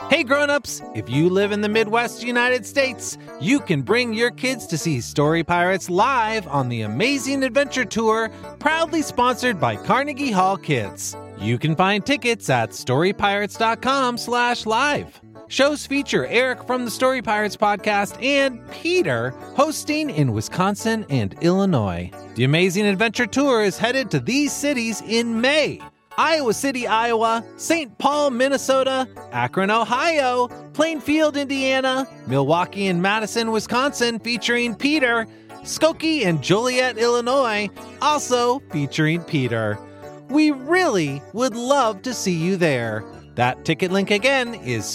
Hey grown-ups, if you live in the Midwest United States, you can bring your kids to see Story Pirates live on the Amazing Adventure Tour, proudly sponsored by Carnegie Hall Kids. You can find tickets at storypirates.com/live. Shows feature Eric from the Story Pirates podcast and Peter hosting in Wisconsin and Illinois. The Amazing Adventure Tour is headed to these cities in May: Iowa City, Iowa, St. Paul, Minnesota, Akron, Ohio, Plainfield, Indiana, Milwaukee and Madison, Wisconsin, featuring Peter, Skokie and Joliet, Illinois, also featuring Peter. We really would love to see you there. That ticket link again is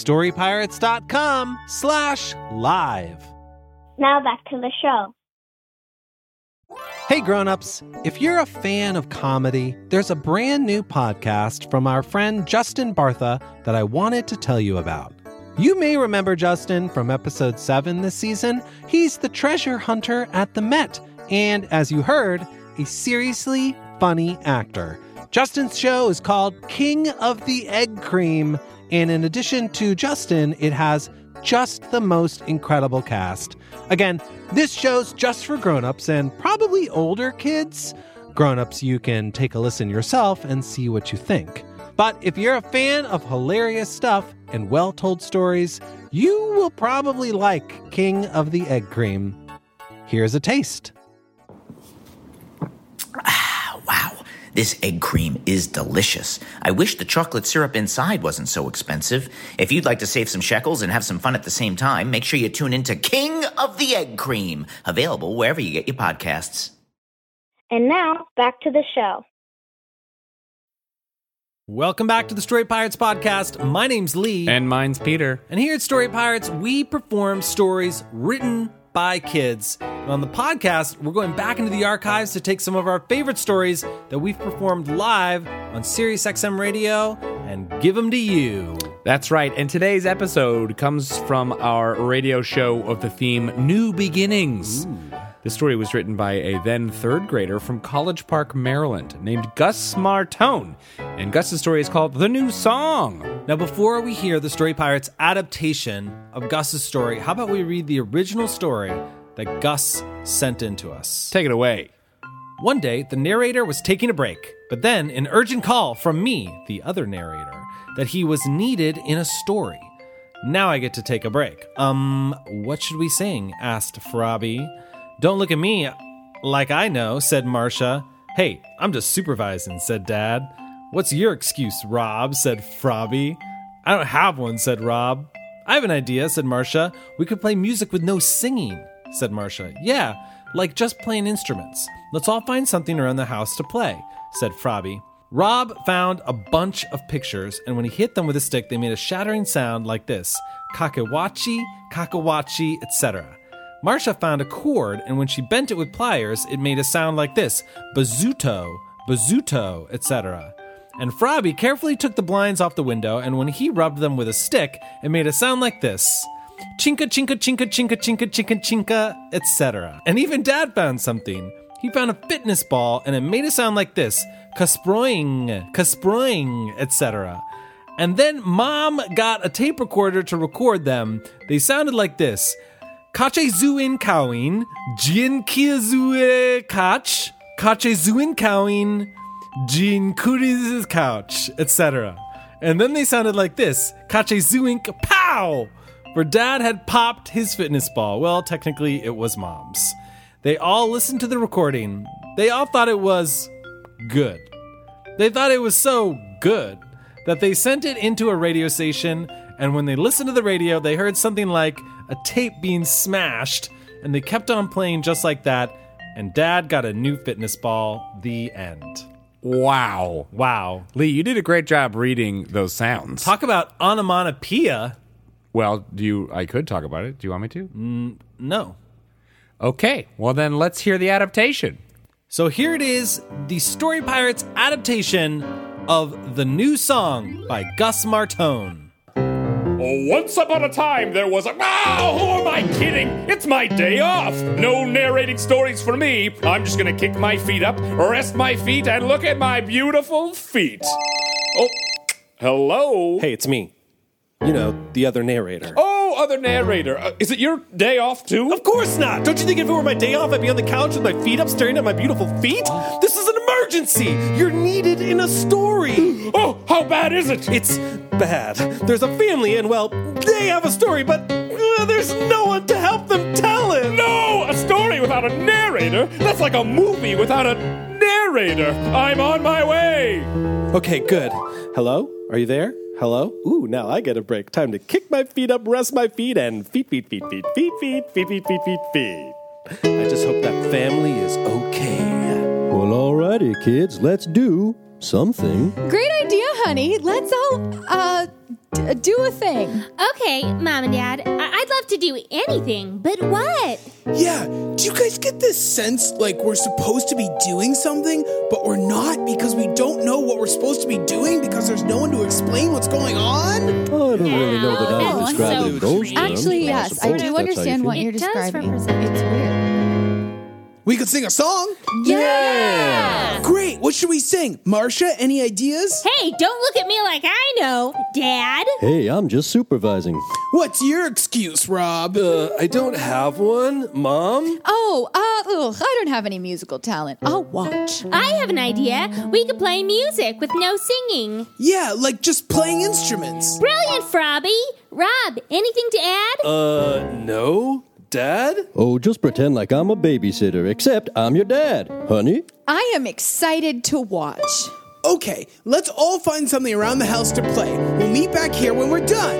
storypirates.com/live. Now back to the show. Hey grown-ups, if you're a fan of comedy, there's a brand new podcast from our friend Justin Bartha that I wanted to tell you about. You may remember Justin from episode 7 this season. He's the treasure hunter at the Met, and as you heard, a seriously funny actor. Justin's show is called King of the Egg Cream, and in addition to Justin, it has just the most incredible cast. Again, this show's just for grown-ups and probably older kids. Grown-ups, you can take a listen yourself and see what you think. But if you're a fan of hilarious stuff and well-told stories, you will probably like King of the Egg Cream. Here's a taste. Wow, this egg cream is delicious. I wish the chocolate syrup inside wasn't so expensive. If you'd like to save some shekels and have some fun at the same time, make sure you tune into King of the Egg Cream, available wherever you get your podcasts. And now, back to the show. Welcome back to the Story Pirates podcast. My name's Lee. And mine's Peter. And here at Story Pirates, we perform stories written by kids. And on the podcast, we're going back into the archives to take some of our favorite stories that we've performed live on SiriusXM Radio and give them to you. That's right. And today's episode comes from our radio show of the theme New Beginnings. Ooh. The story was written by a then third grader from College Park, Maryland, named Gus Martone. And Gus's story is called The New Song. Now, before we hear the Story Pirates adaptation of Gus's story, how about we read the original story that Gus sent in to us? Take it away. One day, the narrator was taking a break, but then an urgent call from me, the other narrator, that he was needed in a story. Now I get to take a break. What should we sing? Asked Frobby. Don't look at me like I know, said Marcia. Hey, I'm just supervising, said Dad. What's your excuse, Rob, said Frobby. I don't have one, said Rob. I have an idea, said Marcia. We could play music with no singing, said Marcia. Yeah, like just playing instruments. Let's all find something around the house to play, said Frobby. Rob found a bunch of pictures, and when he hit them with a stick, they made a shattering sound like this. Kakewachi, kakawachi, etc. Marcia found a cord, and when she bent it with pliers, it made a sound like this. Bazzuto, bazzuto, etc. And Frobby carefully took the blinds off the window, and when he rubbed them with a stick, it made a sound like this. Chinka, chinka, chinka, chinka, chinka, chinka, chinka, etc. And even Dad found something. He found a fitness ball, and it made a sound like this. Kasproing, kasproing, etc. And then Mom got a tape recorder to record them. They sounded like this. Kache zuin kawin, jin kia zue kach, kache zuin kawin, jin kuri's couch, etc. And then they sounded like this. Kache zuink pow! For Dad had popped his fitness ball. Well, technically it was Mom's. They all listened to the recording. They all thought it was good. They thought it was so good that they sent it into a radio station, and when they listened to the radio, they heard something like a tape being smashed, and they kept on playing just like that, and Dad got a new fitness ball. The end. Wow. Wow. Lee, you did a great job reading those sounds. Talk about onomatopoeia. Well, I could talk about it. Do you want me to? No. Okay, well then let's hear the adaptation. So here it is, the Story Pirates adaptation of The New Song by Gus Martone. Once upon a time, there was a... who am I kidding? It's my day off. No narrating stories for me. I'm just gonna kick my feet up, rest my feet, and look at my beautiful feet. Oh, hello? Hey, it's me. You know, the other narrator. Oh, other narrator. Is it your day off, too? Of course not! Don't you think if it were my day off, I'd be on the couch with my feet up staring at my beautiful feet? This is an emergency! You're needed in a story! Oh, how bad is it? It's bad. There's a family and, well, they have a story, but there's no one to help them tell it! No! A story without a narrator? That's like a movie without a narrator. I'm on my way. Okay, good. Hello? Are you there? Hello? Ooh, now I get a break. Time to kick my feet up, rest my feet, and feet. I just hope that family is okay. Well, alrighty, kids. Let's do something. Great idea, honey. Let's all, do a thing. Okay, Mom and Dad, I'd love to do anything, but what? Yeah, do you guys get this sense like we're supposed to be doing something, but we're not because we don't know what we're supposed to be doing because there's no one to explain what's going on? I don't really know that I would describe it in those terms. Actually, but yes, I suppose do that's how you understand what feel. you're It does describing. represent- It's weird. We could sing a song. Yeah! Great, what should we sing? Marcia, any ideas? Hey, don't look at me like I know, Dad. Hey, I'm just supervising. What's your excuse, Rob? I don't have one, Mom. Oh, I don't have any musical talent. I'll watch. I have an idea. We could play music with no singing. Yeah, like just playing instruments. Brilliant, Frobby. Rob, anything to add? No? Dad? Oh, just pretend like I'm a babysitter, except I'm your dad, honey. I am excited to watch. Okay, let's all find something around the house to play. We'll meet back here when we're done.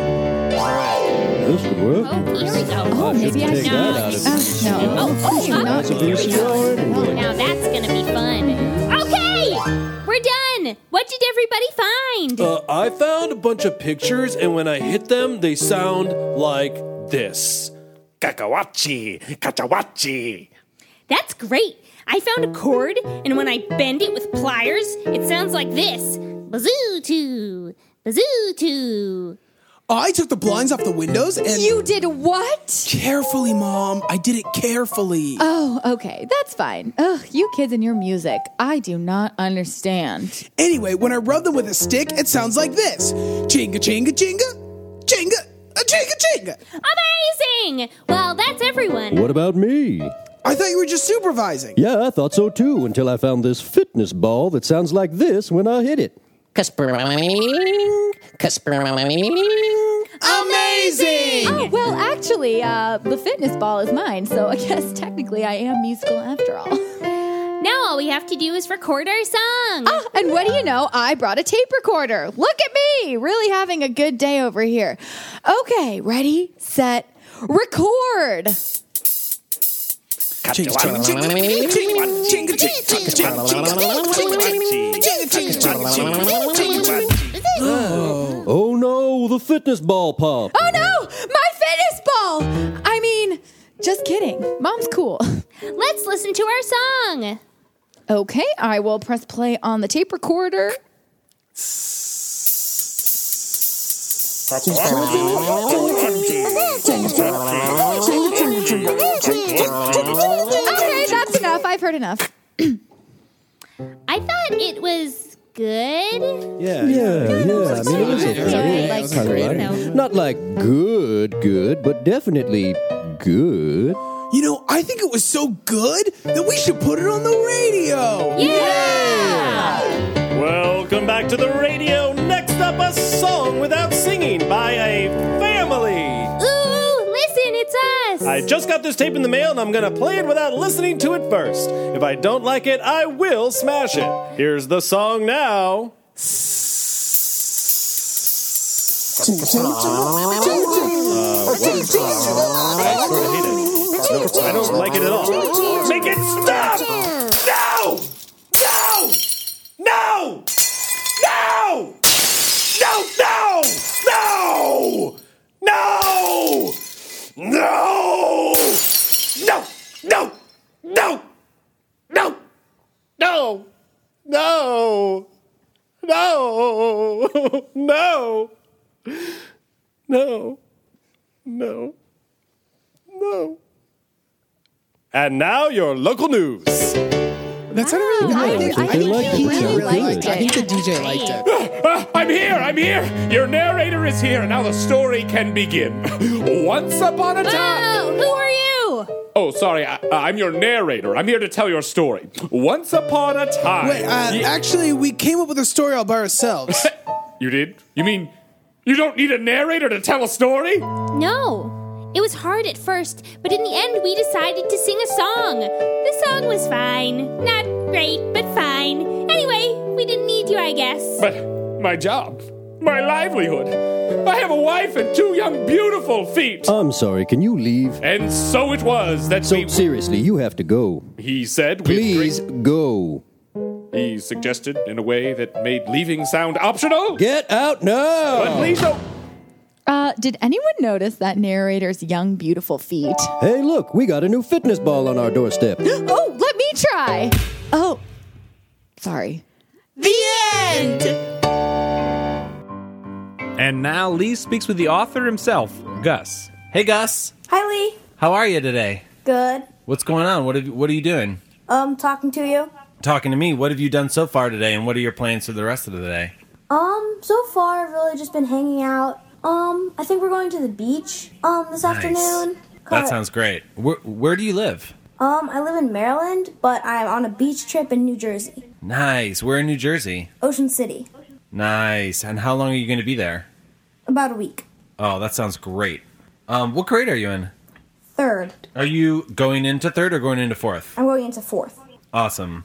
This could work. Oh, here we go. Oh, maybe I take should. that out of it. No. That's a VCR anyway. Now that's gonna be fun. Okay, we're done. What did everybody find? I found a bunch of pictures, and when I hit them, they sound like this. Kakawachi, kachawachi. That's great. I found a chord, and when I bend it with pliers, it sounds like this. Bazoo-too, bazoo-too. I took the blinds off the windows and... You did what? Carefully, Mom. I did it carefully. Oh, okay. That's fine. Ugh, you kids and your music. I do not understand. Anyway, when I rub them with a stick, it sounds like this. Chinga, chinga, chinga. Chinga, a chinga, chinga. Amazing! Well, that's everyone. What about me? I thought you were just supervising. Yeah, I thought so too, until I found this fitness ball that sounds like this when I hit it. Amazing! Oh, well, actually, the fitness ball is mine, so I guess technically I am musical after all. Now all we have to do is record our song. Oh, and what do you know? I brought a tape recorder. Look at me! Really having a good day over here. Okay, ready, set, record! Chinga, chinga, chinga, chinga, chinga, chinga. Oh no, the fitness ball popped. Oh no! My fitness ball! I mean, just kidding. Mom's cool. Let's listen to our song. Okay, I will press play on the tape recorder. Okay, that's enough. I've heard enough. I thought it was good. Yeah. Yeah, I mean, it was okay. Like, Kinda you right. know. Not like good, but definitely good. You know, I think it was so good that we should put it on the radio. Yeah! Welcome back to the radio. Next up, a song without singing by a family. Ooh, listen, it's us. I just got this tape in the mail, and I'm going to play it without listening to it first. If I don't like it, I will smash it. Here's the song now. I don't like it at all. Make it stop! No! No! No! No! No! No! No! No! No! No! No! No! No! No! No! No! No! No! No! And now your local news. That sounded really I good. think they you liked it. really Sounded liked good. I think the it. DJ liked it. I'm here. Your narrator is here, and now the story can begin. Once upon a time. Oh, who are you? Oh, sorry, I'm your narrator. I'm here to tell your story. Once upon a time. Wait, actually, we came up with a story all by ourselves. You did? You mean you don't need a narrator to tell a story? No. It was hard at first, but in the end we decided to sing a song. The song was fine. Not great, but fine. Anyway, we didn't need you, I guess. But my job, my livelihood. I have a wife and 2 young, beautiful feet. I'm sorry, can you leave? And so it was that So, seriously, you have to go. He said, Please go. He suggested in a way that made leaving sound optional. Get out now! But please don't. Did anyone notice that narrator's young, beautiful feet? Hey, look, we got a new fitness ball on our doorstep. Oh, let me try. Oh, sorry. The end! And now Lee speaks with the author himself, Gus. Hey, Gus. Hi, Lee. How are you today? Good. What's going on? What are you doing? Talking to you. Talking to me. What have you done so far today, and what are your plans for the rest of the day? So far I've really just been hanging out. I think we're going to the beach, this afternoon. That sounds great. Where do you live? I live in Maryland, but I'm on a beach trip in New Jersey. Nice. Where in New Jersey? Ocean City. Nice. And how long are you going to be there? About a week. Oh, that sounds great. What grade are you in? 3rd. Are you going into 3rd or going into 4th? I'm going into 4th. Awesome.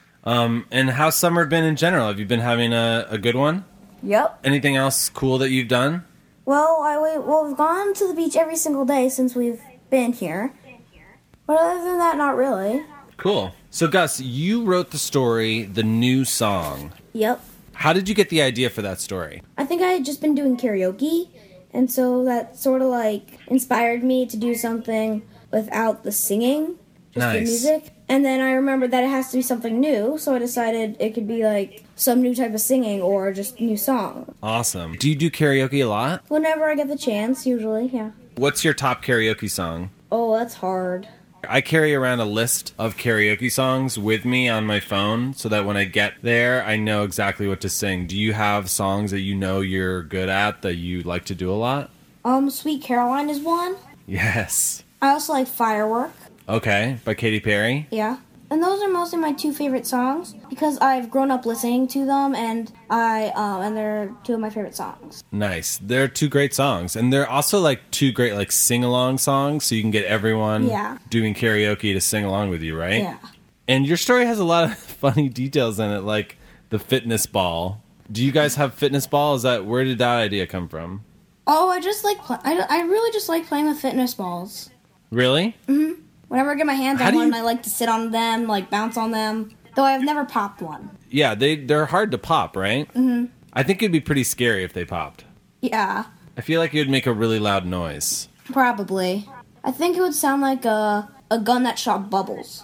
And how's summer been in general? Have you been having a good one? Yep. Anything else cool that you've done? Well, we've gone to the beach every single day since we've been here. But other than that, not really. Cool. So, Gus, you wrote the story, The New Song. Yep. How did you get the idea for that story? I think I had just been doing karaoke, and so that sort of like inspired me to do something without the singing, just the Nice. music. And then I remembered that it has to be something new, so I decided it could be like some new type of singing or just new song. Awesome. Do you do karaoke a lot? Whenever I get the chance, usually, yeah. What's your top karaoke song? Oh, that's hard. I carry around a list of karaoke songs with me on my phone so that when I get there, I know exactly what to sing. Do you have songs that you know you're good at that you like to do a lot? Sweet Caroline is one. Yes. I also like Firework. Okay, by Katy Perry. Yeah. And those are mostly my 2 favorite songs because I've grown up listening to them and and they're 2 of my favorite songs. Nice. They're 2 great songs. And they're also like 2 great like sing-along songs so you can get everyone doing karaoke to sing along with you, right? Yeah. And your story has a lot of funny details in it, like the fitness ball. Do you guys have fitness balls? Where did that idea come from? Oh, I just like I really just like playing with fitness balls. Really? Mm-hmm. Whenever I get my hands on one, I like to sit on them, like bounce on them. Though I've never popped one. Yeah, they're hard to pop, right? Mm-hmm. I think it'd be pretty scary if they popped. Yeah, I feel like it would make a really loud noise. probably. I think it would sound like a gun that shot bubbles.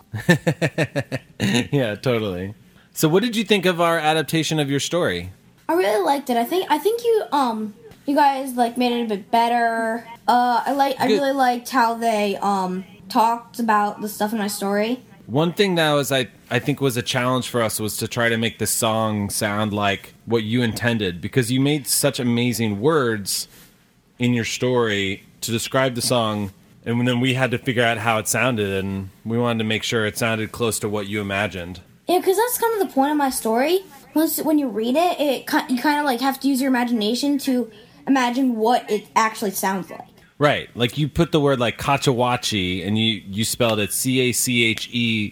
Yeah, totally. So what did you think of our adaptation of your story? I really liked it. I think you guys like made it a bit better. I really liked how they talked about the stuff in my story. One thing that was I think was a challenge for us was to try to make the song sound like what you intended, because you made such amazing words in your story to describe the song, and then we had to figure out how it sounded, and we wanted to make sure it sounded close to what you imagined. Yeah, because that's kind of the point of my story. When you read it, you kind of like have to use your imagination to imagine what it actually sounds like. Right, like you put the word like Kachawachi and you spelled it Cachewachee,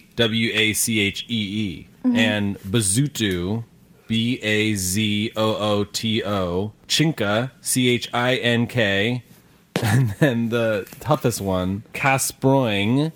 and Bazutu, Bazooto, Chinka, Chink, and then the toughest one, Kasproing,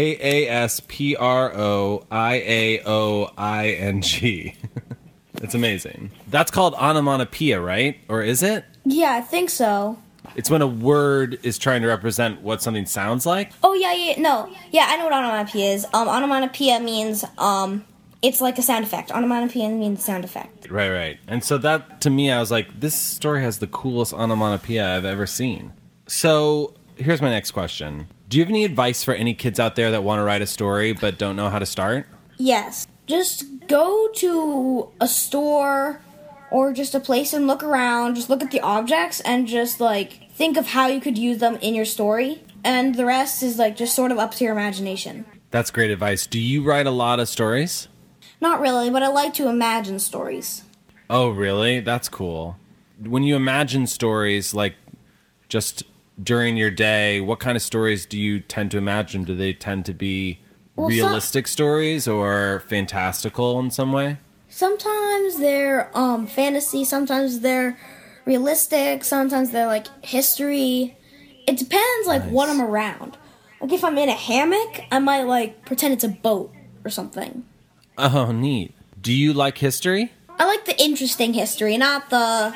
Kasproioing. It's amazing. That's called onomatopoeia, right? Or is it? Yeah, I think so. It's when a word is trying to represent what something sounds like. Oh, yeah, I know what onomatopoeia is. Onomatopoeia means, it's like a sound effect. Onomatopoeia means sound effect. Right. And so that, to me, I was like, this story has the coolest onomatopoeia I've ever seen. So, here's my next question. Do you have any advice for any kids out there that want to write a story but don't know how to start? Yes. just go to a store or just a place and look around, just look at the objects and just like think of how you could use them in your story. And the rest is like just sort of up to your imagination. That's great advice. Do you write a lot of stories? Not really, but I like to imagine stories. Oh, really? That's cool. When you imagine stories, like just during your day, what kind of stories do you tend to imagine? Do they tend to be realistic stories or fantastical in some way? Sometimes they're fantasy, sometimes they're realistic, sometimes they're like history. It depends like what I'm around. Like if I'm in a hammock, I might like pretend it's a boat or something. Oh, neat. Do you like history? I like the interesting history, not the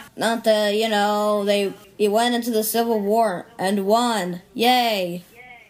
they went into the Civil War and won. Yay.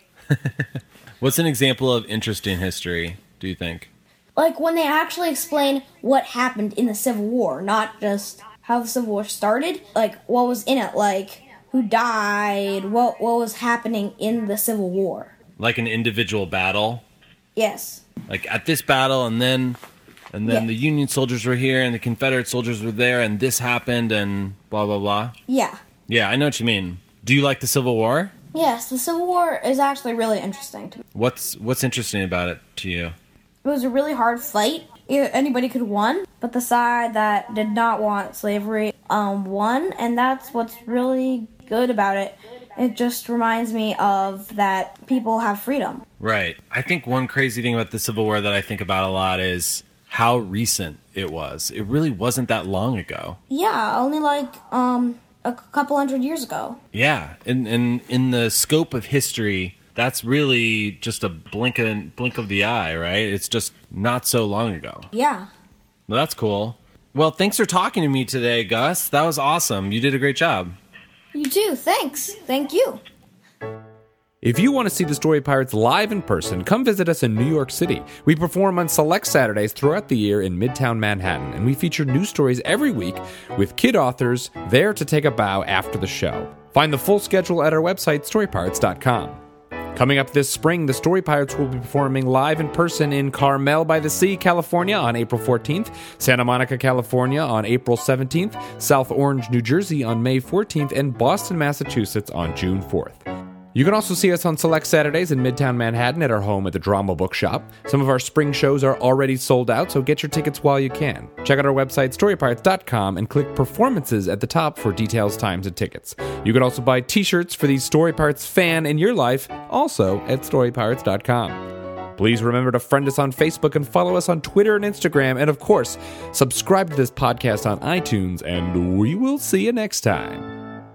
What's an example of interesting history, do you think? Like when they actually explain what happened in the Civil War, not just how the Civil War started, like what was in it, like who died, what was happening in the Civil War. Like an individual battle? Yes. Like at this battle and then the Union soldiers were here and the Confederate soldiers were there and this happened and blah, blah, blah. Yeah. Yeah, I know what you mean. Do you like the Civil War? Yes, the Civil War is actually really interesting to me. What's interesting about it to you? It was a really hard fight. Anybody could have won, but the side that did not want slavery won, and that's what's really good about it. It just reminds me of that people have freedom. Right. I think one crazy thing about the Civil War that I think about a lot is how recent it was. It really wasn't that long ago. Yeah, only like a couple hundred years ago. Yeah, and in the scope of history, that's really just a blink of the eye, right? It's just not so long ago. Yeah. Well, that's cool. Well, thanks for talking to me today, Gus. That was awesome. You did a great job. You too. Thanks. Thank you. If you want to see the Story Pirates live in person, come visit us in New York City. We perform on select Saturdays throughout the year in Midtown Manhattan, and we feature new stories every week with kid authors there to take a bow after the show. Find the full schedule at our website, storypirates.com. Coming up this spring, the Story Pirates will be performing live in person in Carmel by the Sea, California on April 14th, Santa Monica, California on April 17th, South Orange, New Jersey on May 14th, and Boston, Massachusetts on June 4th. You can also see us on select Saturdays in Midtown Manhattan at our home at the Drama Bookshop. Some of our spring shows are already sold out, so get your tickets while you can. Check out our website, storypirates.com, and click Performances at the top for details, times, and tickets. You can also buy t-shirts for the Story Pirates fan in your life, also at storypirates.com. Please remember to friend us on Facebook and follow us on Twitter and Instagram, and of course, subscribe to this podcast on iTunes, and we will see you next time.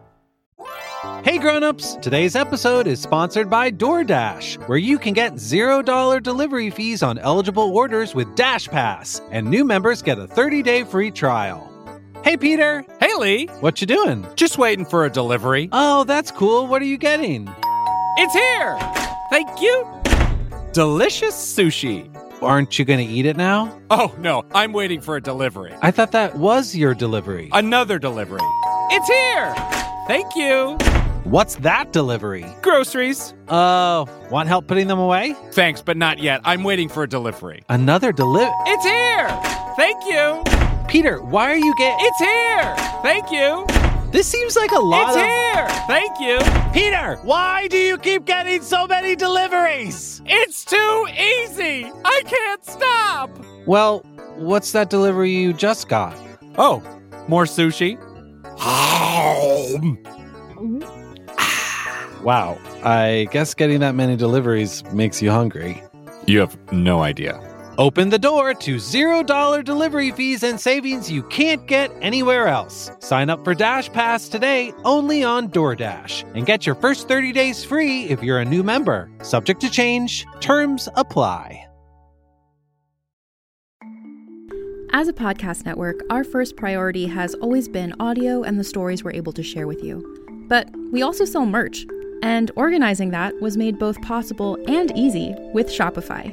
Hey grown-ups, today's episode is sponsored by DoorDash, where you can get $0 delivery fees on eligible orders with Dash Pass, and new members get a 30-day free trial. Hey Peter! Hey Lee! What you doing? Just waiting for a delivery. Oh, that's cool. What are you getting? It's here! Thank you! Delicious sushi. Aren't you going to eat it now? Oh, no, I'm waiting for a delivery. I thought that was your delivery. Another delivery. It's here! Thank you! What's that delivery? Groceries. Oh, want help putting them away? Thanks, but not yet. I'm waiting for a delivery. Another delivery? It's here! Thank you! Peter, why are you getting... It's here! Thank you! This seems like a lot It's here! Thank you! Peter, why do you keep getting so many deliveries? It's too easy! I can't stop! Well, what's that delivery you just got? Oh, more sushi? Wow, I guess getting that many deliveries makes you hungry. You have no idea. Open the door to $0 delivery fees and savings you can't get anywhere else. Sign up for Dash Pass today only on DoorDash and get your first 30 days free if you're a new member. Subject to change. Terms apply. As a podcast network, our first priority has always been audio and the stories we're able to share with you. But we also sell merch, and organizing that was made both possible and easy with Shopify.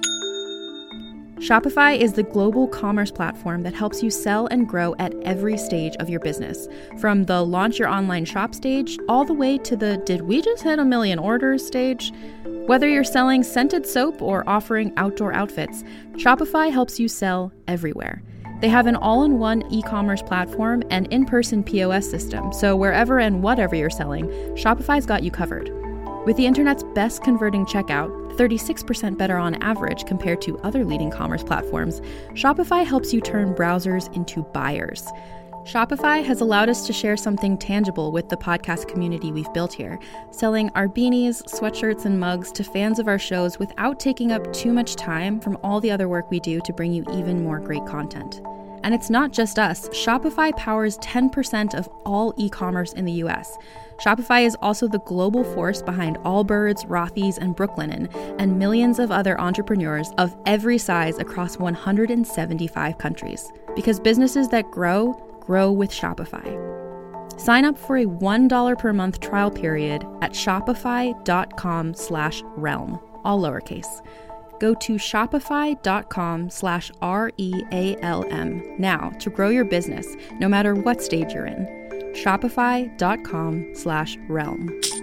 Shopify is the global commerce platform that helps you sell and grow at every stage of your business, from the launch your online shop stage all the way to the did we just hit 1 million orders stage? Whether you're selling scented soap or offering outdoor outfits, Shopify helps you sell everywhere. They have an all-in-one e-commerce platform and in-person POS system, so wherever and whatever you're selling, Shopify's got you covered. With the internet's best converting checkout, 36% better on average compared to other leading commerce platforms, Shopify helps you turn browsers into buyers. Shopify has allowed us to share something tangible with the podcast community we've built here, selling our beanies, sweatshirts, and mugs to fans of our shows without taking up too much time from all the other work we do to bring you even more great content. And it's not just us. Shopify powers 10% of all e-commerce in the US. Shopify is also the global force behind Allbirds, Rothy's, and Brooklinen, and millions of other entrepreneurs of every size across 175 countries. Because businesses that grow with Shopify. Sign up for a $1 per month trial period at shopify.com/realm, all lowercase. Go to shopify.com/REALM now to grow your business, no matter what stage you're in. Shopify.com/realm.